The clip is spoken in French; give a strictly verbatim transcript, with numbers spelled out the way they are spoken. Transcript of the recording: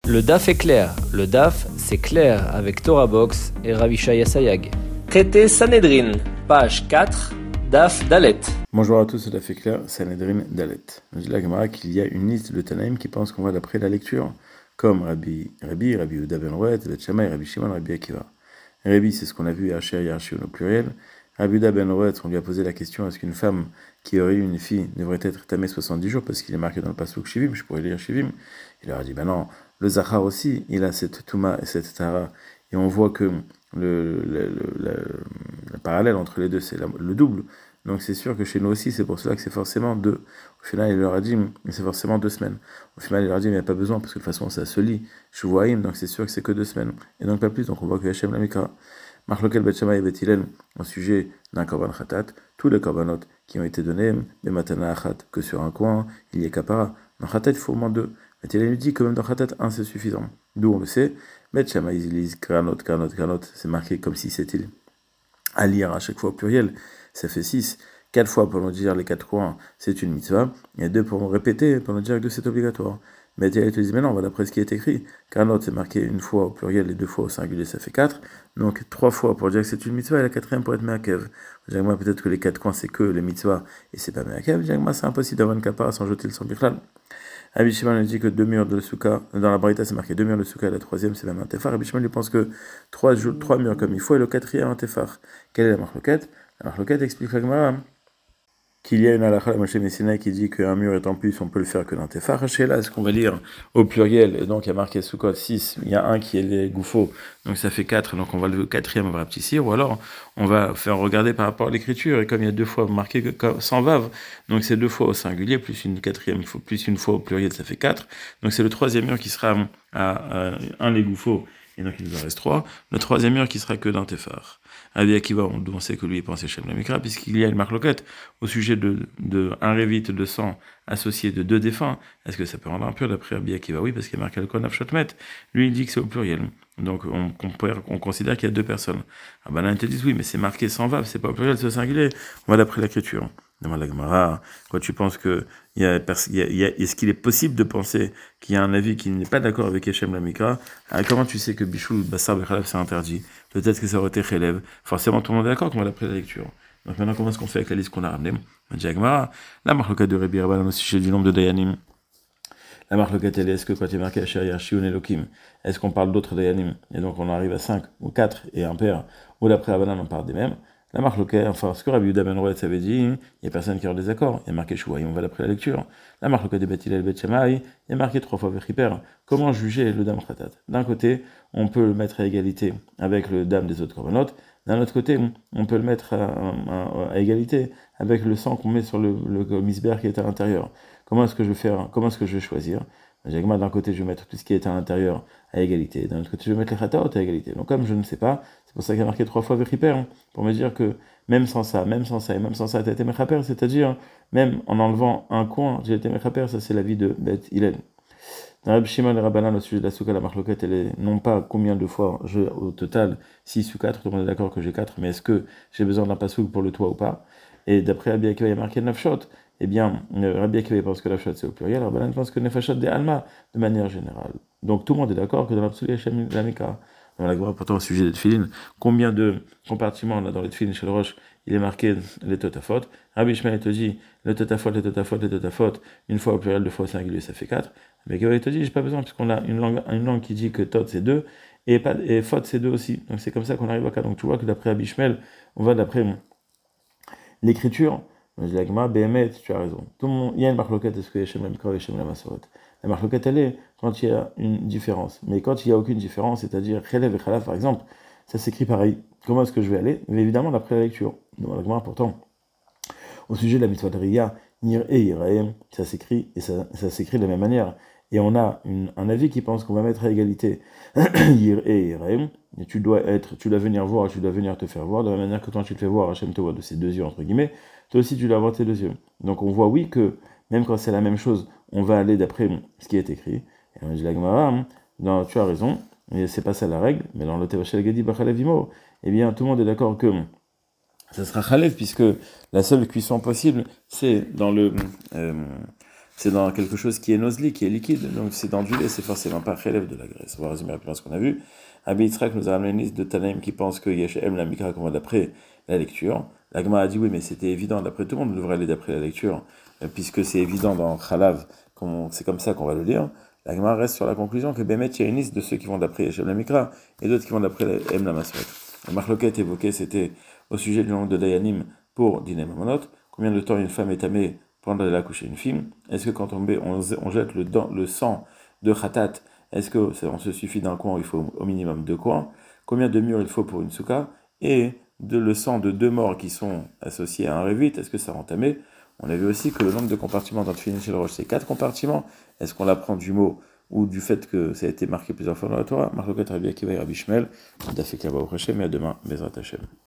Le daf est clair. Le daf, c'est clair avec Torah Box et Rav Shaya Sayag. Traité Sanhedrin, page quatre, daf Dalet. Bonjour à tous, c'est daf est clair, Sanhedrin Dalet. Nous dit la Gemara qu'il y a une liste de Tanaïm qui pensent qu'on va d'après la lecture, comme Rabbi, Rabbi, Rabbi Yehuda ben Roet, Bet Shammai, Rabbi Shimon, Rabbi Akiva. Rabbi, c'est ce qu'on a vu à Asher Yarchion au pluriel. Rabbi Yehuda ben Roet, on lui a posé la question, est-ce qu'une femme qui aurait eu une fille devrait être tamée soixante-dix jours, parce qu'il est marqué dans le pasuk Shivim, je pourrais lire Shivim. Il leur a dit, ben non, le Zachar aussi, il a cette Touma et cette Tara, et on voit que le, le, le, le, le parallèle entre les deux, c'est la, le double. Donc c'est sûr que chez nous aussi, c'est pour cela que c'est forcément deux. Au final, il leur a dit, c'est forcément deux semaines. Au final, il leur a dit, mais il n'y a pas besoin, parce que de toute façon, ça se lit. Shuvaim, donc c'est sûr que c'est que deux semaines. Et donc pas plus, donc on voit que Hachem la Mikra. Marlokel Bet Shammai et Bet Hillel, au sujet d'un korban khatat, tous les korbanot qui ont été donnés, des matana achat, que sur un coin, il y a kapara. Dans khatat, il faut au moins deux. Bet Hillel dit que même dans khatat, un c'est suffisant. D'où on le sait, Bet Shammai, ils lisent granot, granot, granot, c'est marqué comme si c'était à lire à chaque fois au pluriel, ça fait six. Quatre fois pour nous dire les quatre coins, c'est une mitzvah, et deux pour nous répéter, pour nous dire que deux c'est obligatoire. Mais il te dit, mais non, on va d'après ce qui est écrit. Granot, c'est marqué une fois au pluriel et deux fois au singulier, ça fait quatre. Donc trois fois pour dire que c'est une mitzvah, et la quatrième pour être meakev. Moi, peut-être que les quatre coins, c'est que les mitzvahs, et c'est pas meakev. Moi, c'est impossible d'avoir une kapara sans jeter le sang bichlal. Rabbi Shimon dit que deux murs de soukha, dans la Braïta c'est marqué deux murs de soukha, et la troisième c'est même un tefar. Rabbi Shimon lui pense que trois, trois murs comme il faut, et le quatrième un tefar. Quelle est la marloquette? La marloquette explique la Gemara qu'il y a une halakha, la Moshe Messina, qui dit qu'un mur est en plus, on peut le faire que d'un tefar. Chez là, ce qu'on va lire au pluriel, et donc il y a marqué soukha six, il y a un qui est les gouffos, donc ça fait quatre, donc on va le quatrième, on va rapetissir, ou alors on va faire regarder par rapport à l'écriture, et comme il y a deux fois marqué sans vav, donc c'est deux fois au singulier, plus une quatrième, plus une fois au pluriel, ça fait quatre, donc c'est le troisième mur qui sera à, à un les gouffos, et donc il nous en reste trois, le troisième mur qui sera que d'un tefar. Rabbi Akiva, on, on sait que lui il pensait Shem la Mikra, puisqu'il y a une marloquette au sujet de, de un révite de sang associé de deux défunts. Est-ce que ça peut rendre impur d'après Rabbi Akiva? Oui, parce qu'il y a marqué le Konaf Shotmet. Lui il dit que c'est au pluriel. Donc on, on, on considère qu'il y a deux personnes. Ah ben là ils te disent oui, mais c'est marqué sans vav, c'est pas au pluriel, c'est au singulier. On va d'après l'écriture. Demande la Gemara, quand tu penses que il y a, il y a, il y a, est-ce qu'il est possible de penser qu'il y a un avis qui n'est pas d'accord avec Hachem la Mikra? Alors, comment tu sais que Bichoul, Bassar, Bechalav, c'est interdit? Peut-être que ça aurait été Chelev. Forcément, tout le monde est d'accord qu'on va d'après la lecture. Donc maintenant, comment est-ce qu'on fait avec la liste qu'on a ramenée? On dit à Gemara, la marloquette de Rabbi Rabban au sujet du nombre de Dayanim. La marloquette, elle est, est-ce que quand il est marqué Asher Yarchion Elokim, est-ce qu'on parle d'autres Dayanim? Et donc on arrive à cinq ou quatre et un père, ou d'après Rabbanan, on parle des mêmes. La marloquette, enfin, ce que Rabbi Yehuda ben Roet avait dit, il n'y a personne qui a désaccord. Il y a marqué Shuvaï, on va d'après la lecture. La marloquette de Bet Hillel Bet Shammai, il y a marqué trois fois Vechiper. Comment juger le dam khatat? D'un côté, on peut le mettre à égalité avec le dam des autres korbanot. D'un autre côté, on peut le mettre à, à, à égalité avec le sang qu'on met sur le, le misber qui est à l'intérieur. Comment est-ce que je vais faire? Comment est-ce que je vais choisir? D'un côté, je vais mettre tout ce qui est à l'intérieur à égalité. D'un autre côté, je vais mettre les khataot à égalité. Donc, comme je ne sais pas, c'est pour ça qu'il y a marqué trois fois Vechiper, hein, pour me dire que même sans ça, même sans ça, et même sans ça, tu as été mechaper, c'est-à-dire, même en enlevant un coin, j'ai été mechaper, ça c'est l'avis de Bet Hillel. Dans Rabbi Shimon et Rabbanan, au sujet de la soukha, la marloquette, elle est non pas combien de fois, je, au total, six ou quatre, tout le monde est d'accord que j'ai quatre, mais est-ce que j'ai besoin d'un pasouk pour le toit ou pas? Et d'après Rabbi Akiva, il y a marqué neuf shot. Eh bien, Rabbi Akiva pense que la shot c'est au pluriel, Rabbanan pense que nefashot des alma, de manière générale. Donc tout le monde est d'accord que dans l'absolu, Hachem la Mikra. Dans la Gemara, pourtant, au sujet des tefilin, combien de compartiments on a dans les tefilin chez le Roche? Il est marqué les totafot. Rabbi Shmuel te dit, le totafot, le totafot, le totafot, une fois au pluriel, deux fois au singulier, ça fait quatre. Mais il te dit, j'ai pas besoin, puisqu'on a une langue, une langue qui dit que tot c'est deux, et, pas, et fot c'est deux aussi. Donc c'est comme ça qu'on arrive à quatre. Donc tu vois que d'après Rabbi Shmuel, on va d'après l'écriture. Je dis la Gemara, Béhémet, tu as raison. Tout le monde, il y a une marloquette, est-ce que Hachem la Mikra ou Hachem la Masoret? La marloquette, elle est quand il y a une différence. Mais quand il n'y a aucune différence, c'est-à-dire Chelev et Chalav, par exemple, ça s'écrit pareil. Comment est-ce que je vais aller? Mais évidemment, d'après la lecture. Donc, la Gemara, pourtant, au sujet de la mitzvah de Riyah, Nir et Iraem, ça s'écrit, et ça, ça s'écrit de la même manière. Et on a une, un avis qui pense qu'on va mettre à égalité Yir et Iraem, et tu dois être, tu dois venir voir, tu dois venir te faire voir, de la même manière que quand tu te fais voir, Hachem te voit de ses deux yeux, entre guillemets, toi aussi tu dois avoir tes deux yeux. Donc on voit, oui, que même quand c'est la même chose, on va aller d'après ce qui est écrit. Et on dit la Gemara, hein, tu as raison, mais c'est pas ça la règle, mais dans le Tevachel Gedi Bachalevimo, eh bien tout le monde est d'accord que ça sera Chalev, puisque la seule cuisson possible, c'est dans le, euh, c'est dans quelque chose qui est nosli, qui est liquide, donc c'est dans du lait, c'est forcément pas relève de la graisse. On va résumer rapidement ce qu'on a vu. Rabbi Yitzhak nous a ramené une liste de Tanaïm qui pensent que Yeshem la Mikra qu'on voit d'après la lecture. La Gemara a dit oui, mais c'était évident, d'après tout le monde devrait aller d'après la lecture, puisque c'est évident dans Chalav, c'est comme ça qu'on va le lire. La Gemara reste sur la conclusion que Bémet, il y a une liste de ceux qui vont d'après Yeshem la Mikra et d'autres qui vont d'après Em la Masret. La marloquette évoquée, c'était au sujet du nombre de Dayanim pour Dinem Mamonot. Combien de temps une femme est tamée pendant d'aller accoucher une fille? Est-ce que quand on, on, on jette le, le sang de Khatat, est-ce qu'on se suffit d'un coin ou il faut au minimum deux coins? Combien de murs il faut pour une souka? Et de le sang de deux morts qui sont associés à un révite, est-ce que ça rend tamé? On a vu aussi que le nombre de compartiments dans Tfilin chez le Roche, c'est quatre compartiments. Est-ce qu'on l'apprend du mot ou du fait que ça a été marqué plusieurs fois dans la Torah? Marloquet Rabbi Akiva et Rabbi Shmuel. Dafek Lava au Hashem et à demain, Bezrat Hashem.